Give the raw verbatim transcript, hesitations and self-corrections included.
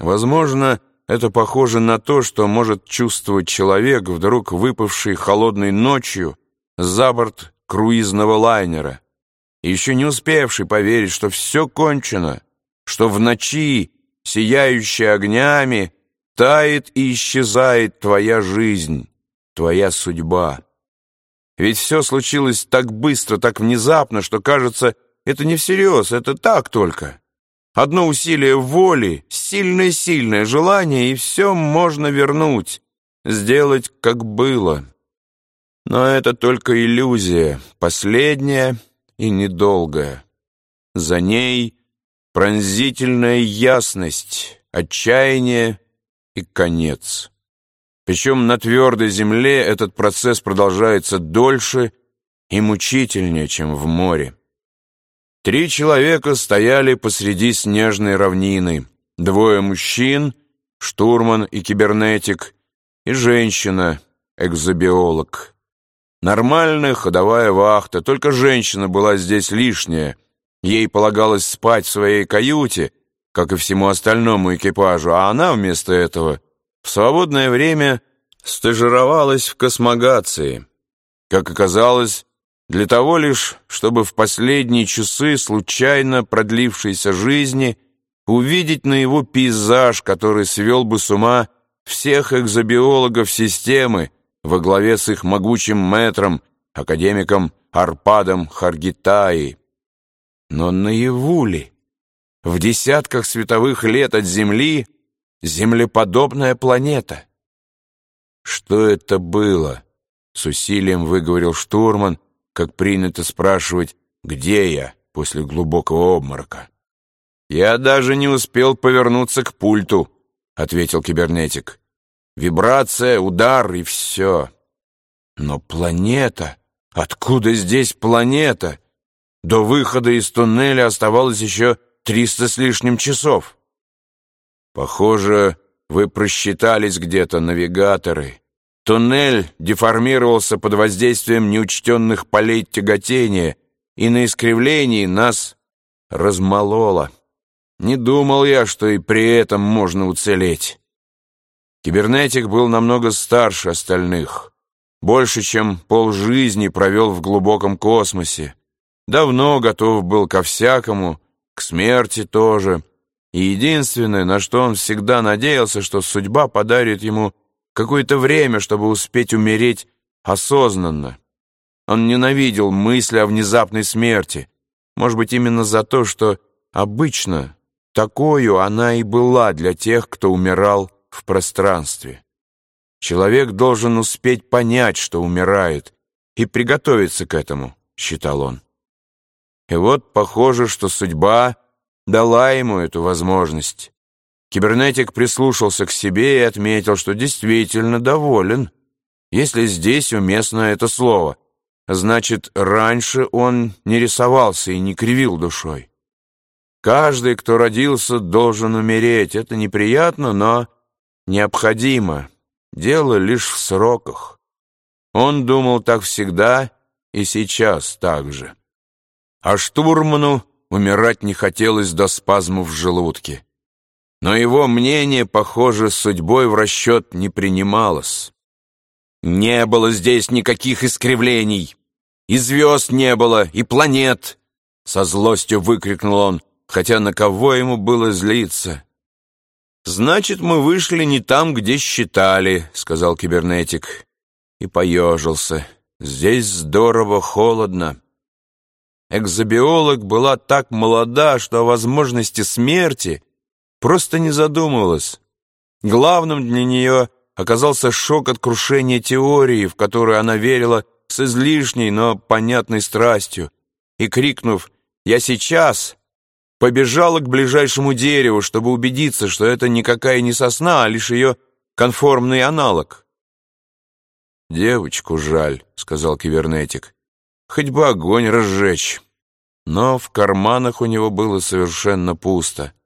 Возможно, это похоже на то, что может чувствовать человек, вдруг выпавший холодной ночью за борт круизного лайнера, и еще не успевший поверить, что все кончено, что в ночи, сияющей огнями, тает и исчезает твоя жизнь, твоя судьба. Ведь все случилось так быстро, так внезапно, что, кажется, это не всерьез, это так только. Одно усилие воли, сильное-сильное желание, и все можно вернуть, сделать, как было. Но это только иллюзия, последняя и недолгая. За ней пронзительная ясность, отчаяние и конец. Причем на твердой земле этот процесс продолжается дольше и мучительнее, чем в море. Три человека стояли посреди снежной равнины. Двое мужчин, штурман и кибернетик, и женщина, экзобиолог. Нормальная ходовая вахта, только женщина была здесь лишняя. Ей полагалось спать в своей каюте, как и всему остальному экипажу, а она вместо этого в свободное время стажировалась в космогации. Как оказалось, для того лишь, чтобы в последние часы случайно продлившейся жизни увидеть наяву пейзаж, который свел бы с ума всех экзобиологов системы во главе с их могучим мэтром, академиком Арпадом Харгитаи. Но наяву ли? В десятках световых лет от Земли землеподобная планета. Что это было? С усилием выговорил штурман, как принято спрашивать, где я после глубокого обморока. «Я даже не успел повернуться к пульту», — ответил кибернетик. «Вибрация, удар и все». «Но планета? Откуда здесь планета? До выхода из туннеля оставалось еще триста с лишним часов». «Похоже, вы просчитались где-то, навигаторы. Туннель деформировался под воздействием неучтенных полей тяготения, и на искривлении нас размололо. Не думал я, что и при этом можно уцелеть». Кибернетик был намного старше остальных. Больше, чем полжизни провел в глубоком космосе. Давно готов был ко всякому, к смерти тоже. И единственное, на что он всегда надеялся, что судьба подарит ему какое-то время, чтобы успеть умереть осознанно. Он ненавидел мысли о внезапной смерти. Может быть, именно за то, что обычно такою она и была для тех, кто умирал в пространстве. Человек должен успеть понять, что умирает, и приготовиться к этому, считал он. И вот похоже, что судьба дала ему эту возможность. Кибернетик прислушался к себе и отметил, что действительно доволен. Если здесь уместно это слово, значит, раньше он не рисовался и не кривил душой. Каждый, кто родился, должен умереть. Это неприятно, но необходимо. Дело лишь в сроках. Он думал так всегда и сейчас так же. А штурману умирать не хотелось до спазмов в желудке. Но его мнение, похоже, судьбой в расчет не принималось. «Не было здесь никаких искривлений, и звезд не было, и планет!» Со злостью выкрикнул он, хотя на кого ему было злиться. «Значит, мы вышли не там, где считали», — сказал кибернетик. И поежился. «Здесь здорово холодно». Экзобиолог была так молода, что о возможности смерти просто не задумывалась. Главным для нее оказался шок от крушения теории, в которую она верила с излишней, но понятной страстью, и, крикнув «Я сейчас!», побежала к ближайшему дереву, чтобы убедиться, что это никакая не сосна, а лишь ее конформный аналог. «Девочку жаль», — сказал кибернетик. «Хоть бы огонь разжечь». Но в карманах у него было совершенно пусто.